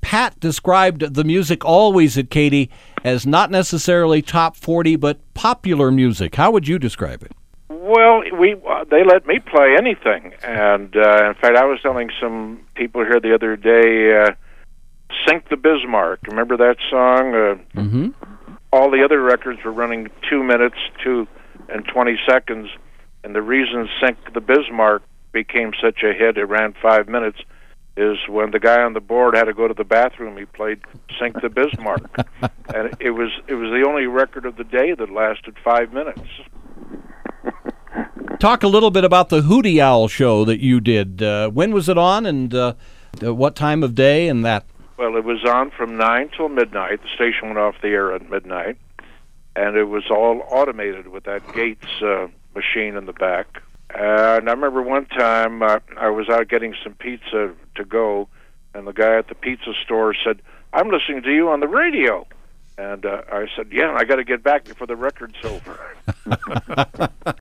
Pat described the music always at Katy as not necessarily top 40, but popular music. How would you describe it? Well, they let me play anything, and in fact, I was telling some people here the other day, "Sink the Bismarck." Remember that song? Mm-hmm. All the other records were running 2 minutes, 2 and 20 seconds, and the reason "Sink the Bismarck" became such a hit, it ran 5 minutes, is when the guy on the board had to go to the bathroom, he played "Sink the Bismarck," and it was the only record of the day that lasted 5 minutes. Talk a little bit about the Hootie Owl show that you did. When was it on, and what time of day and that? Well, it was on from 9 till midnight. The station went off the air at midnight, and it was all automated with that Gates machine in the back. And I remember one time I was out getting some pizza to go, and the guy at the pizza store said, "I'm listening to you on the radio." And I said, "Yeah, I got to get back before the record's over."